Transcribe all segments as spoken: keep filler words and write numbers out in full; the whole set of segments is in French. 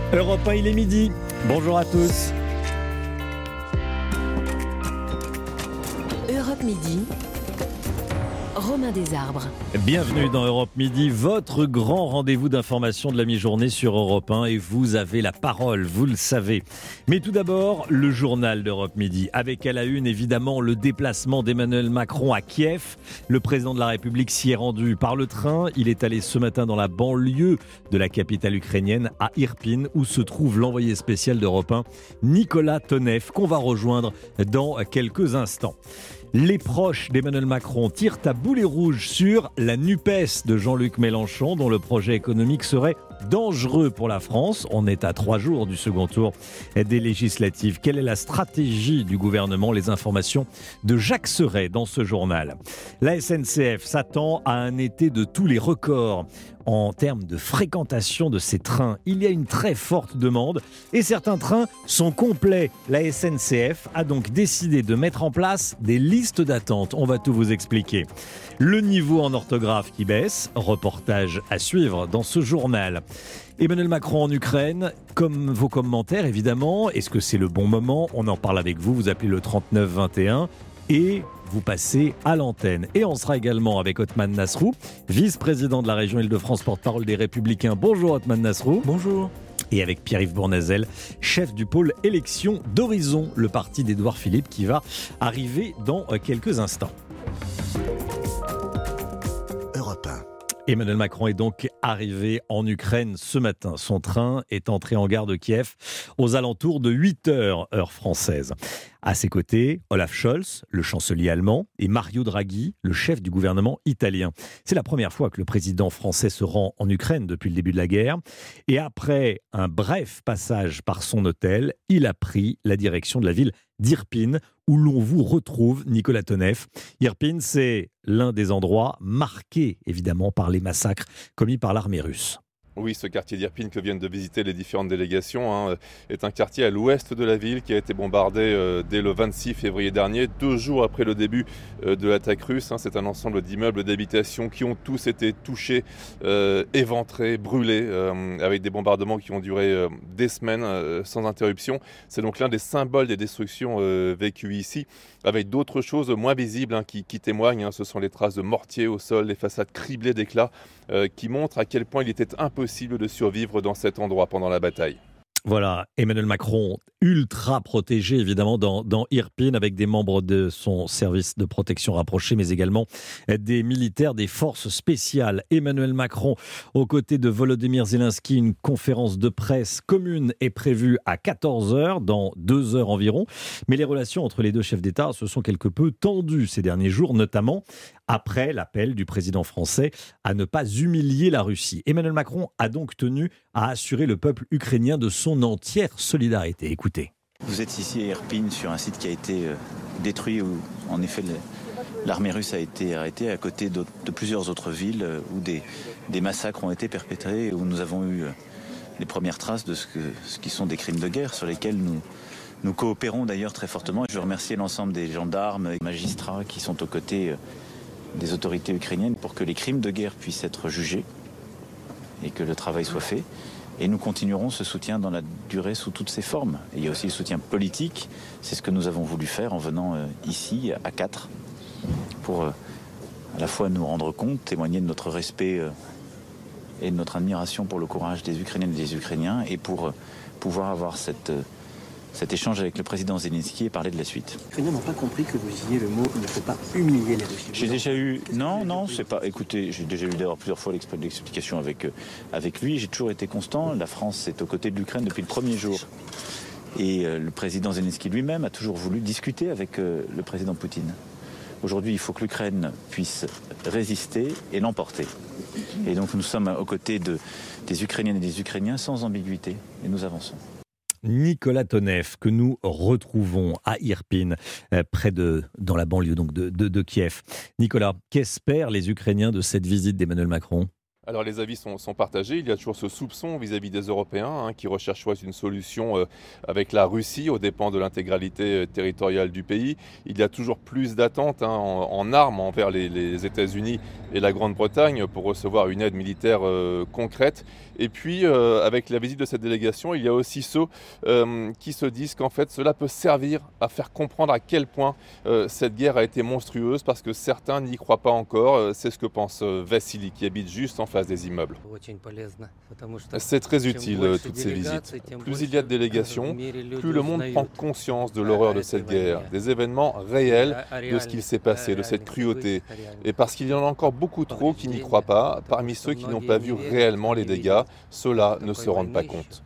Europe un, il est midi. Bonjour à tous. Europe Midi, Romain Desarbres. Bienvenue dans Europe Midi, votre grand rendez-vous d'information de la mi-journée sur Europe un. Et vous avez la parole, vous le savez. Mais tout d'abord, le journal d'Europe Midi. Avec à la une, évidemment, le déplacement d'Emmanuel Macron à Kiev. Le président de la République s'y est rendu par le train. Il est allé ce matin dans la banlieue de la capitale ukrainienne, à Irpin, où se trouve l'envoyé spécial d'Europe un, Nicolas Tonev, qu'on va rejoindre dans quelques instants. Les proches d'Emmanuel Macron tirent à boulet rouge sur la NUPES de Jean-Luc Mélenchon, dont le projet économique serait dangereux pour la France. On est à trois jours du second tour des législatives. Quelle est la stratégie du gouvernement? Les informations de Jacques Serret dans ce journal. La S N C F s'attend à un été de tous les records en termes de fréquentation de ces trains. Il y a une très forte demande et certains trains sont complets. La S N C F a donc décidé de mettre en place des listes d'attente. On va tout vous expliquer. Le niveau en orthographe qui baisse, reportage à suivre dans ce journal. Emmanuel Macron en Ukraine, comme vos commentaires évidemment. Est-ce que c'est le bon moment? On en parle avec vous, vous appelez le trente-neuf vingt et un et vous passez à l'antenne. Et on sera également avec Othmane Nasrou, vice-président de la région Île-de-France, porte-parole des Républicains. Bonjour Othmane Nasrou. Bonjour. Et avec Pierre-Yves Bournazel, chef du pôle élection d'Horizon, le parti d'Édouard Philippe qui va arriver dans quelques instants. Europe un. Emmanuel Macron est donc arrivé en Ukraine ce matin. Son train est entré en gare de Kiev aux alentours de huit heures, heure française. À ses côtés, Olaf Scholz, le chancelier allemand, et Mario Draghi, le chef du gouvernement italien. C'est la première fois que le président français se rend en Ukraine depuis le début de la guerre. Et après un bref passage par son hôtel, il a pris la direction de la ville d'Irpin, où l'on vous retrouve Nicolas Tonev. Irpin, c'est l'un des endroits marqués, évidemment, par les massacres commis par l'armée russe. Oui, ce quartier d'Irpin que viennent de visiter les différentes délégations hein, est un quartier à l'ouest de la ville qui a été bombardé euh, dès le vingt-six février dernier, deux jours après le début euh, de l'attaque russe. Hein. C'est un ensemble d'immeubles d'habitation qui ont tous été touchés, euh, éventrés, brûlés, euh, avec des bombardements qui ont duré euh, des semaines euh, sans interruption. C'est donc l'un des symboles des destructions euh, vécues ici, avec d'autres choses moins visibles hein, qui, qui témoignent. Hein. Ce sont les traces de mortiers au sol, les façades criblées d'éclats, euh, qui montrent à quel point il était impossible de survivre dans cet endroit pendant la bataille. Voilà, Emmanuel Macron, ultra protégé évidemment dans, dans Irpin, avec des membres de son service de protection rapproché, mais également des militaires des forces spéciales. Emmanuel Macron, aux côtés de Volodymyr Zelensky, une conférence de presse commune est prévue à quatorze heures, dans deux heures environ. Mais les relations entre les deux chefs d'État se sont quelque peu tendues ces derniers jours, notamment après l'appel du président français à ne pas humilier la Russie. Emmanuel Macron a donc tenu à assurer le peuple ukrainien de son entière solidarité. Écoutez. Vous êtes ici à Irpin sur un site qui a été détruit où en effet l'armée russe a été arrêtée, à côté de plusieurs autres villes où des, des massacres ont été perpétrés et où nous avons eu les premières traces de ce, que, ce qui sont des crimes de guerre sur lesquels nous, nous coopérons d'ailleurs très fortement. Je veux remercier l'ensemble des gendarmes et magistrats qui sont aux côtés des autorités ukrainiennes pour que les crimes de guerre puissent être jugés et que le travail soit fait. Et nous continuerons ce soutien dans la durée sous toutes ses formes. Et il y a aussi le soutien politique. C'est ce que nous avons voulu faire en venant euh, ici, à quatre, pour euh, à la fois nous rendre compte, témoigner de notre respect euh, et de notre admiration pour le courage des Ukrainiennes et des Ukrainiens, et pour euh, pouvoir avoir cette, euh, cet échange avec le président Zelensky et parler de la suite. Les Ukrainiens n'ont pas compris que vous disiez le mot « il ne faut pas humilier les Russes ». J'ai déjà eu... Non, non, c'est pas... Écoutez, j'ai déjà eu d'ailleurs plusieurs fois l'explication avec, euh, avec lui. J'ai toujours été constant. La France est aux côtés de l'Ukraine depuis le premier jour. Et euh, le président Zelensky lui-même a toujours voulu discuter avec euh, le président Poutine. Aujourd'hui, il faut que l'Ukraine puisse résister et l'emporter. Et donc nous sommes aux côtés de, des Ukrainiennes et des Ukrainiens sans ambiguïté. Et nous avançons. Nicolas Tonev, que nous retrouvons à Irpin, près de, dans la banlieue donc de, de, de Kiev. Nicolas, qu'espèrent les Ukrainiens de cette visite d'Emmanuel Macron ? Alors les avis sont, sont partagés, il y a toujours ce soupçon vis-à-vis des Européens hein, qui recherchent soit une solution euh, avec la Russie aux dépens de l'intégralité euh, territoriale du pays. Il y a toujours plus d'attentes hein, en, en armes envers les, les États-Unis et la Grande-Bretagne pour recevoir une aide militaire euh, concrète. Et puis euh, avec la visite de cette délégation, il y a aussi ceux euh, qui se disent qu'en fait cela peut servir à faire comprendre à quel point euh, cette guerre a été monstrueuse parce que certains n'y croient pas encore. C'est ce que pense euh, Vassili qui habite juste en face des immeubles. C'est très utile, toutes ces visites. Plus il y a de délégations, plus le monde prend conscience de l'horreur de cette guerre, des événements réels, de ce qu'il s'est passé, de cette cruauté. Et parce qu'il y en a encore beaucoup trop qui n'y croient pas, parmi ceux qui n'ont pas vu réellement les dégâts, ceux-là ne se rendent pas compte.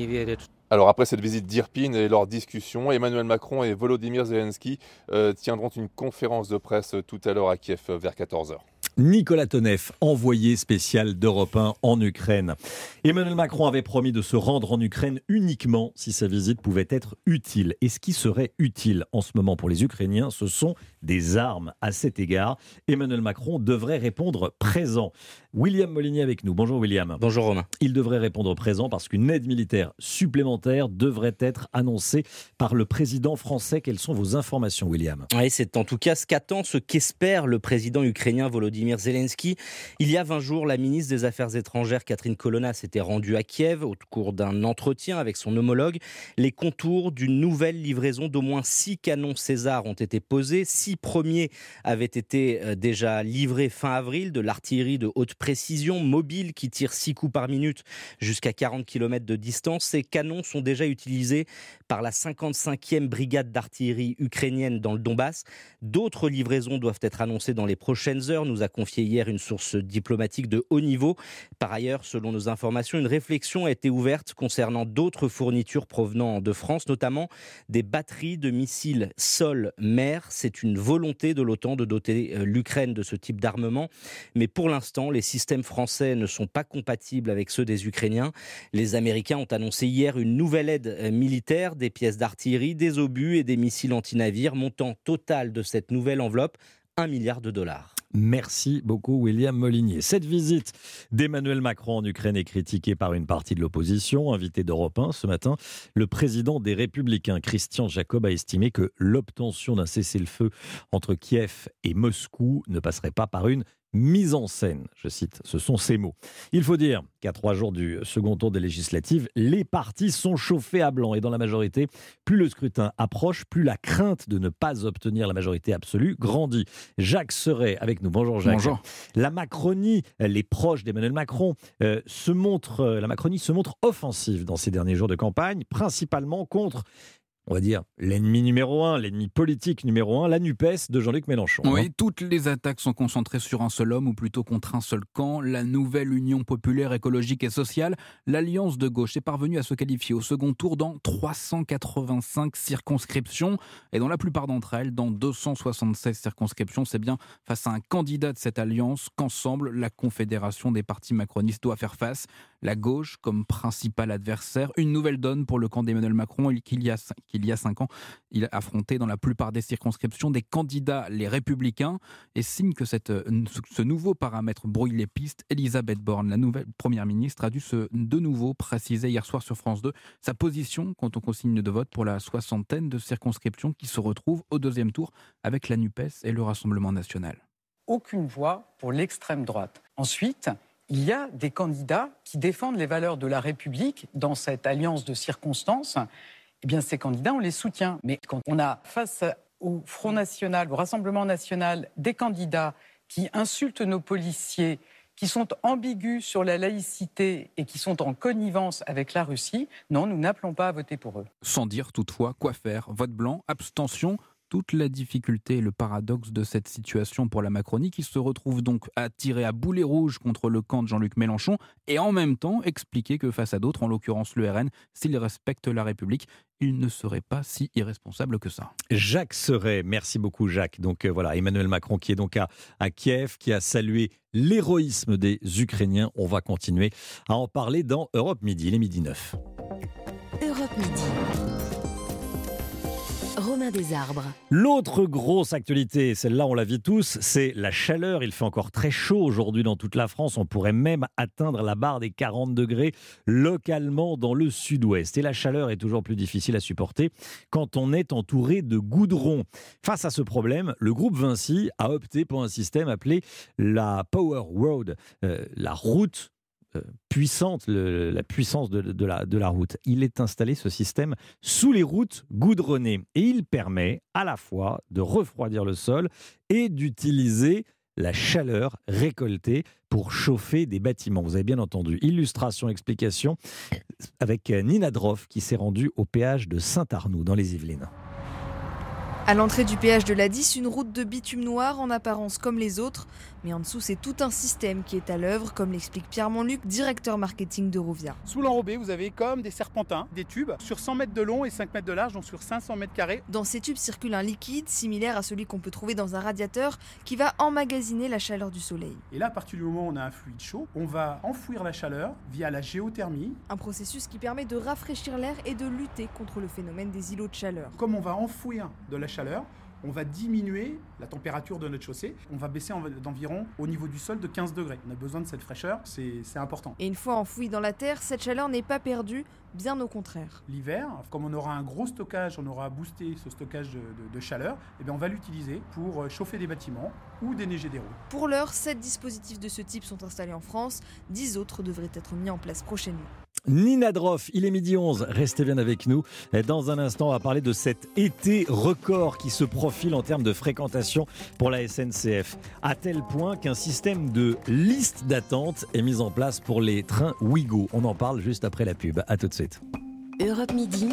Alors après cette visite d'Irpin et leur discussion, Emmanuel Macron et Volodymyr Zelensky euh, tiendront une conférence de presse tout à l'heure à Kiev vers quatorze heures. Nicolas Tonev, envoyé spécial d'Europe un en Ukraine. Emmanuel Macron avait promis de se rendre en Ukraine uniquement si sa visite pouvait être utile. Et ce qui serait utile en ce moment pour les Ukrainiens, ce sont des armes. À cet égard, Emmanuel Macron devrait répondre présent. William Molinier avec nous. Bonjour William. Bonjour Romain. Il devrait répondre présent parce qu'une aide militaire supplémentaire devrait être annoncée par le président français. Quelles sont vos informations, William ? Oui, c'est en tout cas ce qu'attend, ce qu'espère le président ukrainien Volodymyr Zelensky. Il y a vingt jours, la ministre des Affaires étrangères Catherine Colonna s'était rendue à Kiev au cours d'un entretien avec son homologue. Les contours d'une nouvelle livraison d'au moins six canons César ont été posés. Six premiers avaient été déjà livrés fin avril, de l'artillerie de haute précision mobile qui tire six coups par minute jusqu'à quarante kilomètres de distance. Ces canons sont déjà utilisés par la cinquante-cinquième brigade d'artillerie ukrainienne dans le Donbass. D'autres livraisons doivent être annoncées dans les prochaines heures, nous a confié hier une source diplomatique de haut niveau. Par ailleurs, selon nos informations, une réflexion a été ouverte concernant d'autres fournitures provenant de France, notamment des batteries de missiles sol-mer. C'est une volonté de l'OTAN de doter l'Ukraine de ce type d'armement. Mais pour l'instant, les systèmes français ne sont pas compatibles avec ceux des Ukrainiens. Les Américains ont annoncé hier une nouvelle aide militaire, des pièces d'artillerie, des obus et des missiles anti-navires. Montant total de cette nouvelle enveloppe, un milliard de dollars. Merci beaucoup William Molinier. Cette visite d'Emmanuel Macron en Ukraine est critiquée par une partie de l'opposition. Invité d'Europe un ce matin, le président des Républicains, Christian Jacob, a estimé que l'obtention d'un cessez-le-feu entre Kiev et Moscou ne passerait pas par une mise en scène, je cite, ce sont ces mots. Il faut dire qu'à trois jours du second tour des législatives, les partis sont chauffés à blanc et dans la majorité, plus le scrutin approche, plus la crainte de ne pas obtenir la majorité absolue grandit. Jacques Serret avec nous. Bonjour Jacques. Bonjour. La Macronie, les proches d'Emmanuel Macron, euh, se montrent, la Macronie se montre offensive dans ces derniers jours de campagne, principalement contre, on va dire, l'ennemi numéro un, l'ennemi politique numéro un, la NUPES de Jean-Luc Mélenchon. Oui, hein. Toutes les attaques sont concentrées sur un seul homme, ou plutôt contre un seul camp. La nouvelle Union populaire, écologique et sociale, l'Alliance de gauche, est parvenue à se qualifier au second tour dans trois cent quatre-vingt-cinq circonscriptions. Et dans la plupart d'entre elles, dans deux cent soixante-seize circonscriptions, c'est bien face à un candidat de cette alliance qu'ensemble, la Confédération des partis macronistes doit faire face. La gauche comme principal adversaire. Une nouvelle donne pour le camp d'Emmanuel Macron, qu'il y a qu'il y a cinq ans, il a affronté dans la plupart des circonscriptions des candidats, les Républicains, et signe que cette, ce nouveau paramètre brouille les pistes. Elisabeth Borne, la nouvelle première ministre, a dû se, de nouveau préciser hier soir sur France deux sa position quant aux consignes de vote pour la soixantaine de circonscriptions qui se retrouvent au deuxième tour avec la NUPES et le Rassemblement national. Aucune voix pour l'extrême droite. Ensuite, il y a des candidats qui défendent les valeurs de la République dans cette alliance de circonstances. Eh bien, ces candidats, on les soutient. Mais quand on a face au Front National, au Rassemblement National, des candidats qui insultent nos policiers, qui sont ambigus sur la laïcité et qui sont en connivence avec la Russie, non, nous n'appelons pas à voter pour eux. Sans dire toutefois quoi faire. Vote blanc, abstention. Toute la difficulté et le paradoxe de cette situation pour la Macronie qui se retrouve donc à tirer à boulet rouge contre le camp de Jean-Luc Mélenchon et en même temps expliquer que face à d'autres, en l'occurrence l'U R N, s'ils respectent la République, ils ne seraient pas si irresponsables que ça. Jacques Serret, merci beaucoup Jacques. Donc euh, voilà, Emmanuel Macron qui est donc à, à Kiev, qui a salué l'héroïsme des Ukrainiens. On va continuer à en parler dans Europe Midi, les midi neuf. Europe Midi. Romain Desarbres. L'autre grosse actualité, celle-là on la vit tous, c'est la chaleur. Il fait encore très chaud aujourd'hui dans toute la France. On pourrait même atteindre la barre des quarante degrés localement dans le sud-ouest. Et la chaleur est toujours plus difficile à supporter quand on est entouré de goudron. Face à ce problème, le groupe Vinci a opté pour un système appelé la Power Road, euh, la route Euh, puissante, le, la puissance de, de, la, de la route. Il est installé, ce système, sous les routes goudronnées. Et il permet à la fois de refroidir le sol et d'utiliser la chaleur récoltée pour chauffer des bâtiments. Vous avez bien entendu. Illustration, explication avec Nina Droff qui s'est rendue au péage de Saint-Arnoux dans les Yvelines. À l'entrée du péage de l'A dix, une route de bitume noir en apparence comme les autres, mais en dessous c'est tout un système qui est à l'œuvre, comme l'explique Pierre Montluc, directeur marketing d'Eurovia. Sous l'enrobé, vous avez comme des serpentins, des tubes sur cent mètres de long et cinq mètres de large, donc sur cinq cents mètres carrés. Dans ces tubes circule un liquide similaire à celui qu'on peut trouver dans un radiateur qui va emmagasiner la chaleur du soleil. Et là, à partir du moment où on a un fluide chaud, on va enfouir la chaleur via la géothermie. Un processus qui permet de rafraîchir l'air et de lutter contre le phénomène des îlots de chaleur. Comme on va enfouir de la chaleur, on va diminuer la température de notre chaussée. On va baisser d'environ au niveau du sol de quinze degrés. On a besoin de cette fraîcheur, c'est, c'est important. Et une fois enfouie dans la terre, cette chaleur n'est pas perdue, bien au contraire. L'hiver, comme on aura un gros stockage, on aura boosté ce stockage de, de, de chaleur, et bien on va l'utiliser pour chauffer des bâtiments ou déneiger des routes. Pour l'heure, sept dispositifs de ce type sont installés en France. dix autres devraient être mis en place prochainement. Nina Droff, il est midi onze, restez bien avec nous. Dans un instant, on va parler de cet été record qui se profile en termes de fréquentation pour la S N C F. À tel point qu'un système de liste d'attente est mis en place pour les trains Ouigo. On en parle juste après la pub. À tout de suite. Europe Midi.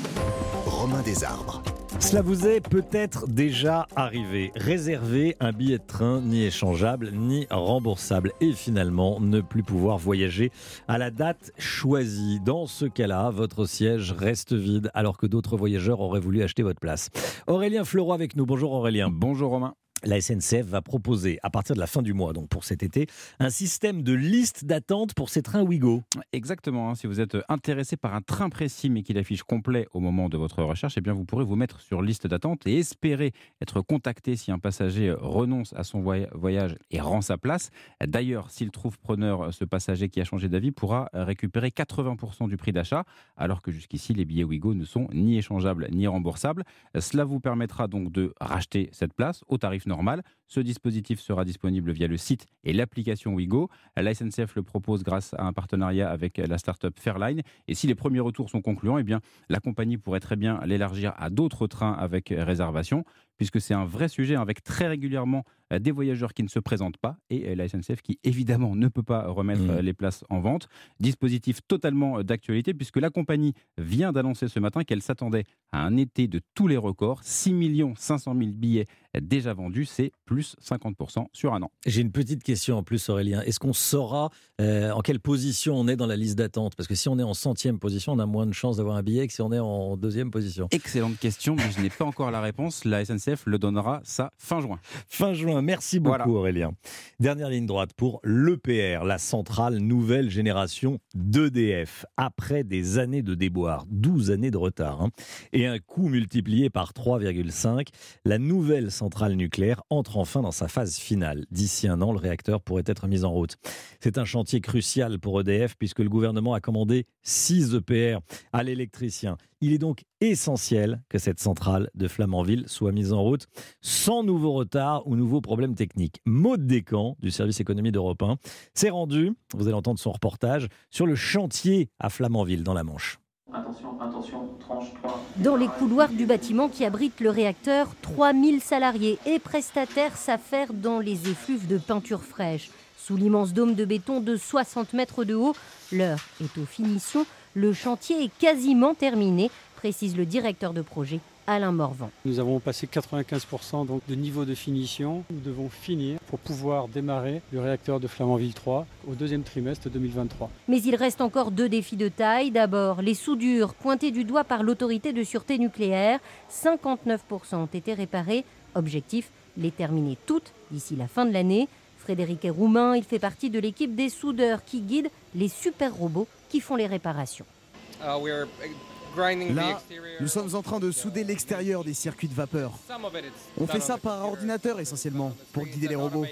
Romain Desarbres. Cela vous est peut-être déjà arrivé. Réserver un billet de train ni échangeable ni remboursable et finalement ne plus pouvoir voyager à la date choisie. Dans ce cas-là, votre siège reste vide alors que d'autres voyageurs auraient voulu acheter votre place. Aurélien Fleuroy avec nous. Bonjour Aurélien. Bonjour Romain. La S N C F va proposer, à partir de la fin du mois, donc pour cet été, un système de liste d'attente pour ces trains Ouigo. Exactement. Hein, si vous êtes intéressé par un train précis mais qu'il affiche complet au moment de votre recherche, eh bien vous pourrez vous mettre sur liste d'attente et espérer être contacté si un passager renonce à son voyage et rend sa place. D'ailleurs, s'il trouve preneur, ce passager qui a changé d'avis pourra récupérer quatre-vingts pour cent du prix d'achat, alors que jusqu'ici, les billets Ouigo ne sont ni échangeables ni remboursables. Cela vous permettra donc de racheter cette place au tarif normal. Ce dispositif sera disponible via le site et l'application Ouigo. La S N C F le propose grâce à un partenariat avec la start-up Fairline. Et si les premiers retours sont concluants, eh bien, la compagnie pourrait très bien l'élargir à d'autres trains avec réservation, puisque c'est un vrai sujet avec très régulièrement des voyageurs qui ne se présentent pas et la S N C F qui évidemment ne peut pas remettre mmh. les places en vente. Dispositif totalement d'actualité puisque la compagnie vient d'annoncer ce matin qu'elle s'attendait à un été de tous les records. six millions cinq cent mille billets déjà vendus, c'est plus cinquante pour cent sur un an. J'ai une petite question en plus Aurélien. Est-ce qu'on saura euh, en quelle position on est dans la liste d'attente ? Parce que si on est en centième position, on a moins de chances d'avoir un billet que si on est en deuxième position. Excellente question, mais je n'ai pas encore la réponse. La S N C F le donnera ça fin juin. Fin juin. Merci beaucoup voilà. Aurélien. Dernière ligne droite pour l'E P R, la centrale nouvelle génération d'E D F. Après des années de déboire, douze années de retard, hein, et un coût multiplié par trois virgule cinq, la nouvelle centrale nucléaire entre enfin dans sa phase finale. D'ici un an, le réacteur pourrait être mis en route. C'est un chantier crucial pour E D F puisque le gouvernement a commandé six E P R à l'électricien. Il est donc essentiel que cette centrale de Flamanville soit mise en route sans nouveau retard ou nouveaux problèmes techniques. Maude Descamps, du service économie d'Europe un, s'est rendue, vous allez entendre son reportage, sur le chantier à Flamanville dans la Manche. Attention, attention, tranche trois. Dans les couloirs du bâtiment qui abrite le réacteur, trois mille salariés et prestataires s'affairent dans les effluves de peinture fraîche. Sous l'immense dôme de béton de soixante mètres de haut, l'heure est aux finitions. Le chantier est quasiment terminé, précise le directeur de projet, Alain Morvan. Nous avons passé quatre-vingt-quinze pour cent donc de niveau de finition. Nous devons finir pour pouvoir démarrer le réacteur de Flamanville trois au deuxième trimestre deux mille vingt-trois. Mais il reste encore deux défis de taille. D'abord, les soudures pointées du doigt par l'autorité de sûreté nucléaire. cinquante-neuf pour cent ont été réparées. Objectif, les terminer toutes d'ici la fin de l'année. Frédéric est roumain, il fait partie de l'équipe des soudeurs qui guident les super robots qui font les réparations. Là, nous sommes en train de souder l'extérieur des circuits de vapeur. On fait ça par ordinateur essentiellement, pour guider les robots.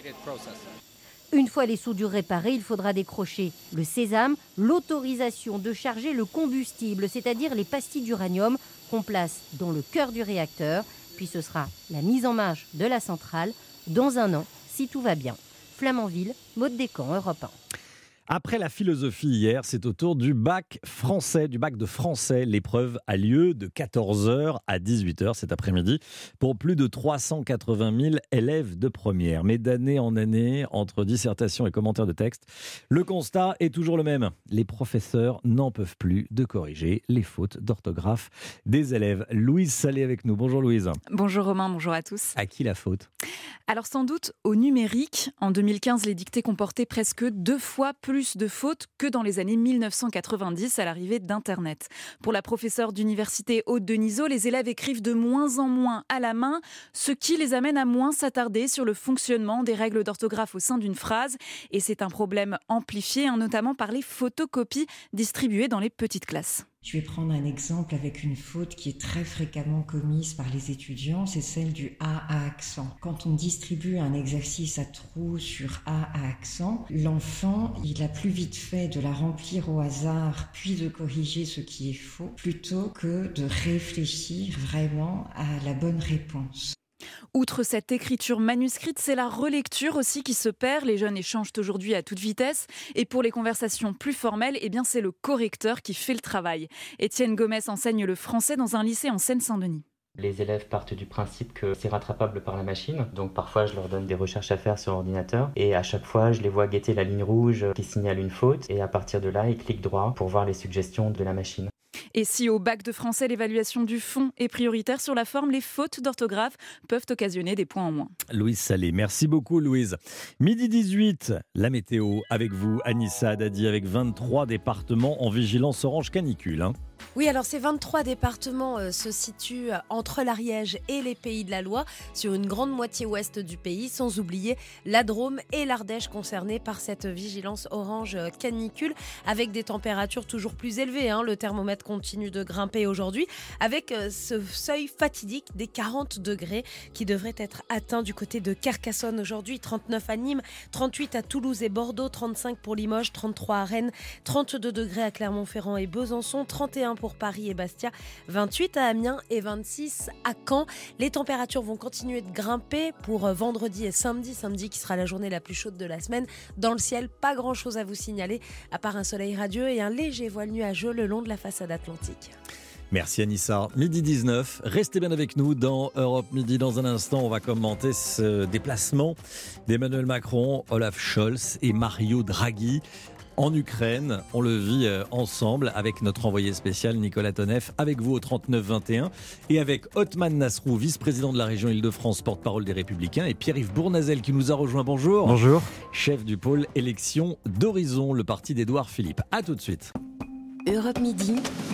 Une fois les soudures réparées, il faudra décrocher le sésame, l'autorisation de charger le combustible, c'est-à-dire les pastilles d'uranium qu'on place dans le cœur du réacteur. Puis ce sera la mise en marche de la centrale dans un an, si tout va bien. Flamanville, Maud Descamps, Europe un. Après la philosophie hier, c'est au tour du bac français, du bac de français. L'épreuve a lieu de quatorze heures à dix-huit heures cet après-midi pour plus de trois cent quatre-vingt mille élèves de première. Mais d'année en année, entre dissertation et commentaires de texte, le constat est toujours le même. Les professeurs n'en peuvent plus de corriger les fautes d'orthographe des élèves. Louise Salé avec nous. Bonjour Louise. Bonjour Romain, bonjour à tous. À qui la faute ? Alors sans doute au numérique. En deux mille quinze, les dictées comportaient presque deux fois plus de fautes que dans les années mille neuf cent quatre-vingt-dix à l'arrivée d'Internet. Pour la professeure d'université Aude Denisot, les élèves écrivent de moins en moins à la main, ce qui les amène à moins s'attarder sur le fonctionnement des règles d'orthographe au sein d'une phrase. Et c'est un problème amplifié, hein, notamment par les photocopies distribuées dans les petites classes. Je vais prendre un exemple avec une faute qui est très fréquemment commise par les étudiants, c'est celle du A à accent. Quand on distribue un exercice à trous sur A à accent, l'enfant, il a plus vite fait de la remplir au hasard, puis de corriger ce qui est faux, plutôt que de réfléchir vraiment à la bonne réponse. Outre cette écriture manuscrite, c'est la relecture aussi qui se perd. Les jeunes échangent aujourd'hui à toute vitesse. Et pour les conversations plus formelles, eh bien c'est le correcteur qui fait le travail. Étienne Gomez enseigne le français dans un lycée en Seine-Saint-Denis. Les élèves partent du principe que c'est rattrapable par la machine. Donc parfois, je leur donne des recherches à faire sur ordinateur. Et à chaque fois, je les vois guetter la ligne rouge qui signale une faute. Et à partir de là, ils cliquent droit pour voir les suggestions de la machine. Et si au bac de français, l'évaluation du fond est prioritaire sur la forme, les fautes d'orthographe peuvent occasionner des points en moins. Louise Salé, merci beaucoup Louise. Midi dix-huit, la météo avec vous, Anissa Dadi, avec vingt-trois départements en vigilance orange canicule. Hein. Oui, alors ces vingt-trois départements euh, se situent entre l'Ariège et les Pays de la Loire, sur une grande moitié ouest du pays, sans oublier la Drôme et l'Ardèche concernés par cette vigilance orange canicule, avec des températures toujours plus élevées. Hein. Le thermomètre continue de grimper aujourd'hui, avec euh, ce seuil fatidique des quarante degrés qui devrait être atteint du côté de Carcassonne aujourd'hui, trente-neuf à Nîmes, trente-huit à Toulouse et Bordeaux, trente-cinq pour Limoges, trente-trois à Rennes, trente-deux degrés à Clermont-Ferrand et Besançon, trente et un pour Paris et Bastia, vingt-huit à Amiens et vingt-six à Caen. Les températures vont continuer de grimper pour vendredi et samedi, samedi qui sera la journée la plus chaude de la semaine. Dans le ciel, pas grand chose à vous signaler, à part un soleil radieux et un léger voile nuageux le long de la façade atlantique. Merci Anissa. Midi dix-neuf, restez bien avec nous dans Europe Midi. Dans un instant, on va commenter ce déplacement d'Emmanuel Macron, Olaf Scholz et Mario Draghi en Ukraine. On le vit ensemble avec notre envoyé spécial Nicolas Toneff, avec vous au trente-neuf vingt et un et avec Othman Nasrou, vice-président de la région Île-de-France, porte-parole des Républicains, et Pierre-Yves Bournazel qui nous a rejoint. Bonjour. Bonjour. Chef du pôle élection d'Horizon, le parti d'Édouard Philippe. A tout de suite. Europe Midi.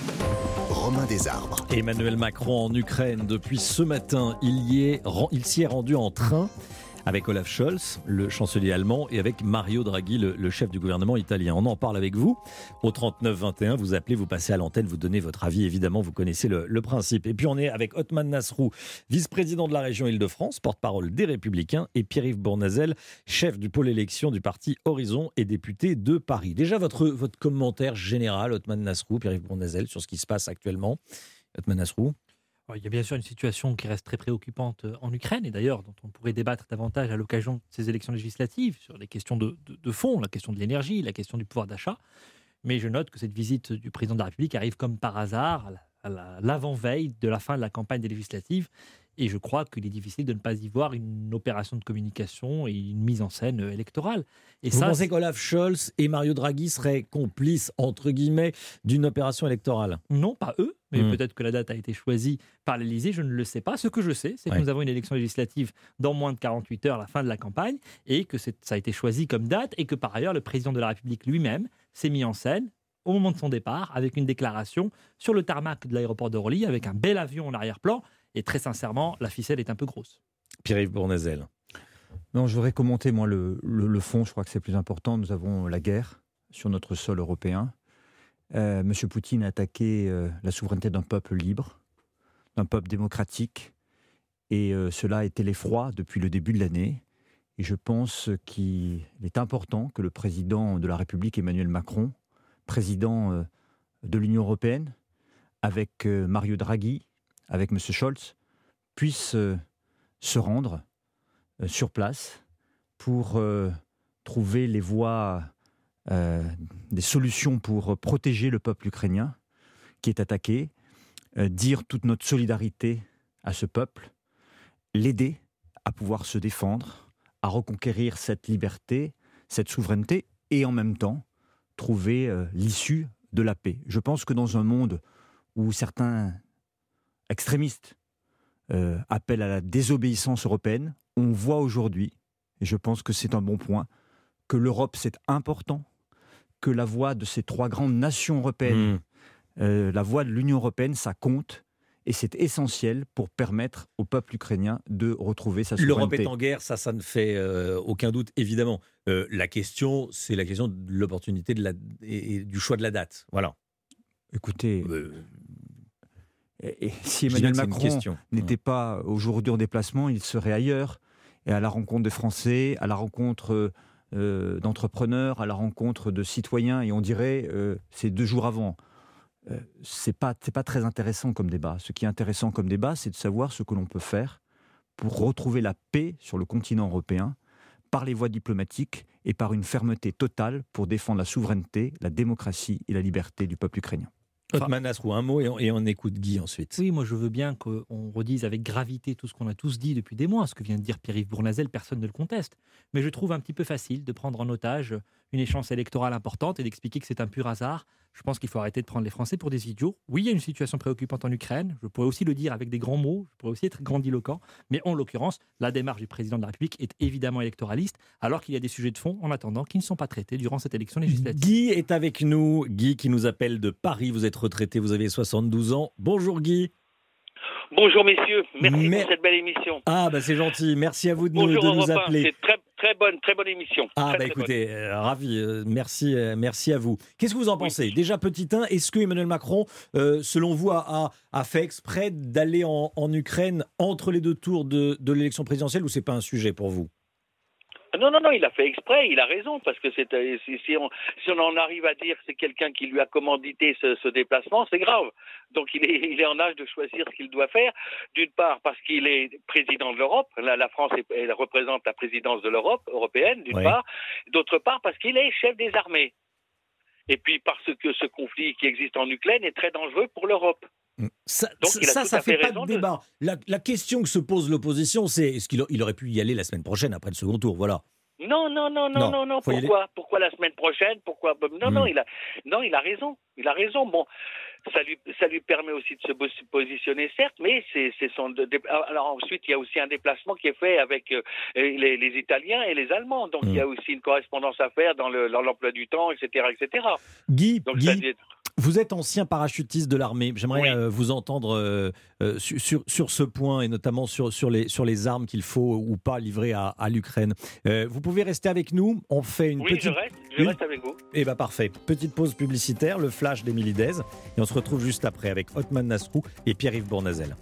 Romain Desarbres. Emmanuel Macron en Ukraine depuis ce matin. Il y est, il s'y est rendu en train avec Olaf Scholz, le chancelier allemand, et avec Mario Draghi, le, le chef du gouvernement italien. On en parle avec vous. Au trente-neuf vingt et un, vous appelez, vous passez à l'antenne, vous donnez votre avis. Évidemment, vous connaissez le, le principe. Et puis on est avec Othman Nasrou, vice-président de la région Île-de-France, porte-parole des Républicains, et Pierre-Yves Bournazel, chef du pôle élection du parti Horizon et député de Paris. Déjà, votre, votre commentaire général, Othman Nasrou, Pierre-Yves Bournazel, sur ce qui se passe actuellement. Othman Nasrou. Il y a bien sûr une situation qui reste très préoccupante en Ukraine, et d'ailleurs dont on pourrait débattre davantage à l'occasion de ces élections législatives, sur les questions de, de, de fond, la question de l'énergie, la question du pouvoir d'achat. Mais je note que cette visite du président de la République arrive comme par hasard à l'avant-veille de la fin de la campagne des législatives. Et je crois qu'il est difficile de ne pas y voir une opération de communication et une mise en scène électorale. Et Vous ça, pensez qu'Olaf Scholz et Mario Draghi seraient complices, entre guillemets, d'une opération électorale ? Non, pas eux, mais mmh. peut-être que la date a été choisie par l'Élysée, je ne le sais pas. Ce que je sais, c'est que ouais. nous avons une élection législative dans moins de quarante-huit heures à la fin de la campagne, et que ça a été choisi comme date, et que par ailleurs, le président de la République lui-même s'est mis en scène au moment de son départ, avec une déclaration sur le tarmac de l'aéroport d'Orly, avec un bel avion en arrière-plan. Et très sincèrement, la ficelle est un peu grosse. Pierre-Yves Bournazel. Non, je voudrais commenter, moi, le, le, le fond. Je crois que c'est plus important. Nous avons la guerre sur notre sol européen. Euh, M. Poutine a attaqué euh, la souveraineté d'un peuple libre, d'un peuple démocratique, et euh, cela a été l'effroi depuis le début de l'année. Et je pense qu'il est important que le président de la République, Emmanuel Macron, président euh, de l'Union européenne, avec euh, Mario Draghi, avec M. Scholz, puisse euh, se rendre euh, sur place pour euh, trouver les voies, euh, des solutions pour protéger le peuple ukrainien qui est attaqué, euh, dire toute notre solidarité à ce peuple, l'aider à pouvoir se défendre, à reconquérir cette liberté, cette souveraineté, et en même temps trouver euh, l'issue de la paix. Je pense que dans un monde où certains extrémistes euh, appellent à la désobéissance européenne, on voit aujourd'hui, et je pense que c'est un bon point, que l'Europe c'est important, que la voix de ces trois grandes nations européennes, mmh. euh, la voix de l'Union européenne, ça compte, et c'est essentiel pour permettre au peuple ukrainien de retrouver sa souveraineté. L'Europe est en guerre, ça, ça ne fait euh, aucun doute, évidemment. Euh, la question, c'est la question de l'opportunité de la, et, et du choix de la date. Voilà. Écoutez, euh, et, et si Emmanuel Macron n'était pas aujourd'hui en déplacement, il serait ailleurs, et à la rencontre des Français, à la rencontre euh, d'entrepreneurs, à la rencontre de citoyens, et on dirait, euh, c'est deux jours avant. Euh, c'est pas, c'est pas très intéressant comme débat. Ce qui est intéressant comme débat, c'est de savoir ce que l'on peut faire pour retrouver la paix sur le continent européen par les voies diplomatiques et par une fermeté totale pour défendre la souveraineté, la démocratie et la liberté du peuple ukrainien. Othman Nasrou, un mot et on, et on écoute Guy ensuite. Oui, moi je veux bien qu'on redise avec gravité tout ce qu'on a tous dit depuis des mois. Ce que vient de dire Pierre-Yves Bournazel, personne ne le conteste. Mais je trouve un petit peu facile de prendre en otage une échéance électorale importante et d'expliquer que c'est un pur hasard. Je pense qu'il faut arrêter de prendre les Français pour des idiots. Oui, il y a une situation préoccupante en Ukraine. Je pourrais aussi le dire avec des grands mots. Je pourrais aussi être grandiloquent. Mais en l'occurrence, la démarche du président de la République est évidemment électoraliste, alors qu'il y a des sujets de fond, en attendant, qui ne sont pas traités durant cette élection législative. Guy est avec nous. Guy qui nous appelle de Paris. Vous êtes retraité, vous avez soixante-douze ans. Bonjour Guy. Bonjour messieurs, merci Mais... pour cette belle émission. Ah bah c'est gentil, merci à vous de, nous, de nous appeler. C'est très très bonne, très bonne émission. Ah très, bah très écoutez, euh, ravi, euh, merci, euh, merci à vous. Qu'est-ce que vous en pensez ? oui. Déjà petit un, est-ce que Emmanuel Macron, euh, selon vous, a, a fait exprès d'aller en, en Ukraine entre les deux tours de, de l'élection présidentielle ou c'est pas un sujet pour vous ? Non, non, non, il a fait exprès, il a raison, parce que c'est, si, si, on, si on en arrive à dire que c'est quelqu'un qui lui a commandité ce, ce déplacement, c'est grave. Donc il est, il est en âge de choisir ce qu'il doit faire, d'une part parce qu'il est président de l'Europe, la, la France est, elle représente la présidence de l'Europe, européenne, d'une ouais. part, d'autre part parce qu'il est chef des armées. Et puis parce que ce conflit qui existe en Ukraine est très dangereux pour l'Europe. Ça, Donc, il a ça, ça fait, fait pas de débat. De... La, la question que se pose l'opposition, c'est est-ce qu'il il aurait pu y aller la semaine prochaine après le second tour, voilà. Non, non, non, non, non, non. non. Pourquoi Pourquoi la semaine prochaine Pourquoi Non, mmh. non, il a, non, il a raison. Il a raison. Bon, ça lui, ça lui permet aussi de se positionner, certes, mais c'est, c'est son. Alors ensuite, il y a aussi un déplacement qui est fait avec euh, les, les Italiens et les Allemands. Donc mmh. il y a aussi une correspondance à faire dans, le, dans l'emploi du temps, et cetera, et cetera. Guy, Donc, Guy... ça dit... Vous êtes ancien parachutiste de l'armée. J'aimerais oui. euh, vous entendre euh, euh, sur, sur, sur ce point et notamment sur, sur, les, sur les armes qu'il faut ou pas livrer à, à l'Ukraine. Euh, vous pouvez rester avec nous. On fait une oui, petite... je reste, je une... reste avec vous. Eh bien, parfait. Petite pause publicitaire, le flash d'Émilie Dez. Et on se retrouve juste après avec Othman Nasrou et Pierre-Yves Bournazel.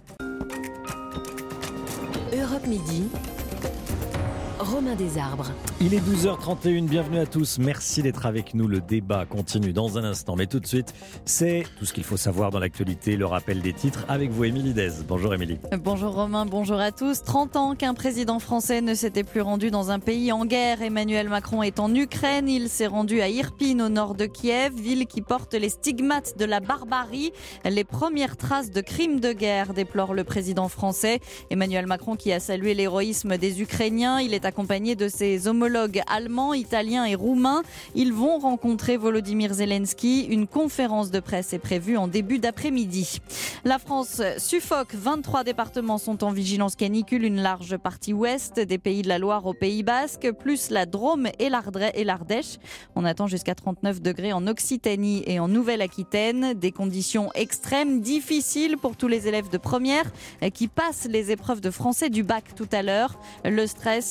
Europe Midi. Romain Desarbres. Il est douze heures trente et une, bienvenue à tous, merci d'être avec nous, le débat continue dans un instant, mais tout de suite, c'est tout ce qu'il faut savoir dans l'actualité, le rappel des titres avec vous Émilie Dez. Bonjour Émilie. Bonjour Romain, bonjour à tous. trente ans qu'un président français ne s'était plus rendu dans un pays en guerre. Emmanuel Macron est en Ukraine, il s'est rendu à Irpin au nord de Kiev, ville qui porte les stigmates de la barbarie. Les premières traces de crimes de guerre, déplore le président français. Emmanuel Macron qui a salué l'héroïsme des Ukrainiens, il est accompagné de ses homologues allemands, italiens et roumains. Ils vont rencontrer Volodymyr Zelensky. Une conférence de presse est prévue en début d'après-midi. La France suffoque. vingt-trois départements sont en vigilance canicule, une large partie ouest des Pays de la Loire au Pays Basque, plus la Drôme et l'Ardèche. On attend jusqu'à trente-neuf degrés en Occitanie et en Nouvelle-Aquitaine. Des conditions extrêmes, difficiles pour tous les élèves de première qui passent les épreuves de français du bac tout à l'heure. Le stress monte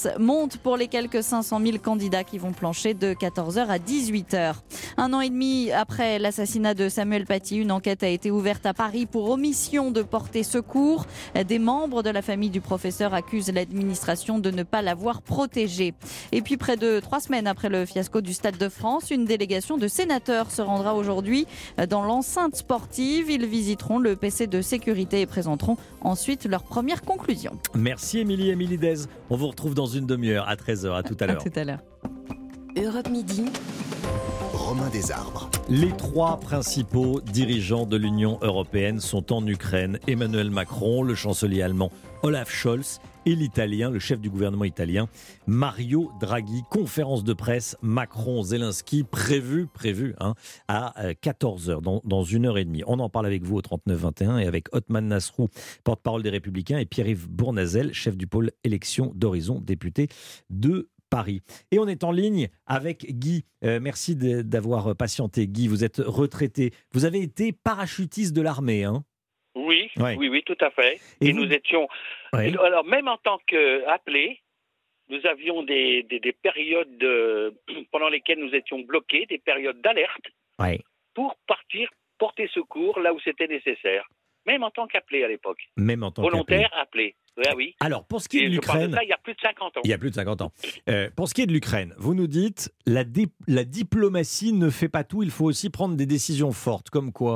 compte pour les quelques cinq cent mille candidats qui vont plancher de quatorze heures à dix-huit heures. Un an et demi après l'assassinat de Samuel Paty, une enquête a été ouverte à Paris pour omission de porter secours. Des membres de la famille du professeur accusent l'administration de ne pas l'avoir protégé. Et puis près de trois semaines après le fiasco du Stade de France, une délégation de sénateurs se rendra aujourd'hui dans l'enceinte sportive. Ils visiteront le P C de sécurité et présenteront ensuite leurs premières conclusions. Merci Émilie Émilidez. On vous retrouve dans une demi-heure à treize heures. À tout à l'heure. À tout à l'heure. Europe Midi. Romain Desarbres. Les trois principaux dirigeants de l'Union européenne sont en Ukraine. Emmanuel Macron, le chancelier allemand Olaf Scholz et l'italien, le chef du gouvernement italien, Mario Draghi. Conférence de presse Macron-Zelensky prévue prévue hein, à quatorze heures, dans, dans une heure et demie. On en parle avec vous au trente-neuf vingt et un et avec Othman Nasrou, porte-parole des Républicains, et Pierre-Yves Bournazel, chef du pôle élection d'Horizon, député de Paris. Et on est en ligne avec Guy. Euh, merci de, d'avoir patienté. Guy, vous êtes retraité. Vous avez été parachutiste de l'armée, hein ? Oui, ouais. oui, oui, tout à fait. Et, Et nous étions... Ouais. Alors, même en tant qu'appelés, nous avions des, des, des périodes de, pendant lesquelles nous étions bloqués, des périodes d'alerte ouais. pour partir porter secours là où c'était nécessaire. Même en tant qu'appelé à l'époque. Même en tant Volontaire appelé. Ouais, oui. Alors, pour ce qui est Et de l'Ukraine... de ça, il y a plus de cinquante ans. Il y a plus de cinquante ans. Euh, pour ce qui est de l'Ukraine, vous nous dites, la, dé... la diplomatie ne fait pas tout, il faut aussi prendre des décisions fortes. Comme quoi ?